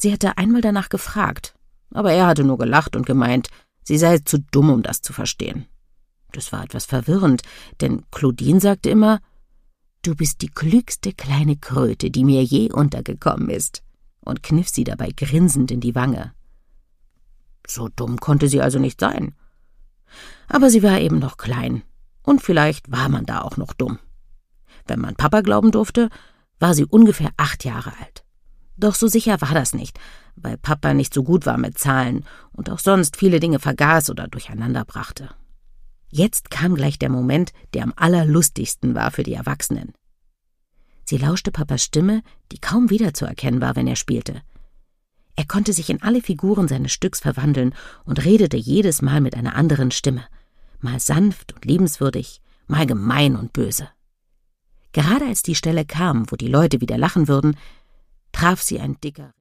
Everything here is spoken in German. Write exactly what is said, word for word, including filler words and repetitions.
Sie hatte einmal danach gefragt, aber er hatte nur gelacht und gemeint, sie sei zu dumm, um das zu verstehen. Das war etwas verwirrend, denn Claudine sagte immer, »Du bist die klügste kleine Kröte, die mir je untergekommen ist«, und kniff sie dabei grinsend in die Wange. So dumm konnte sie also nicht sein. Aber sie war eben noch klein, und vielleicht war man da auch noch dumm. Wenn man Papa glauben durfte, war sie ungefähr acht Jahre alt. Doch so sicher war das nicht, weil Papa nicht so gut war mit Zahlen und auch sonst viele Dinge vergaß oder durcheinander brachte. Jetzt kam gleich der Moment, der am allerlustigsten war für die Erwachsenen. Sie lauschte Papas Stimme, die kaum wiederzuerkennen war, wenn er spielte. Er konnte sich in alle Figuren seines Stücks verwandeln und redete jedes Mal mit einer anderen Stimme, mal sanft und liebenswürdig, mal gemein und böse. Gerade als die Stelle kam, wo die Leute wieder lachen würden, traf sie ein dicker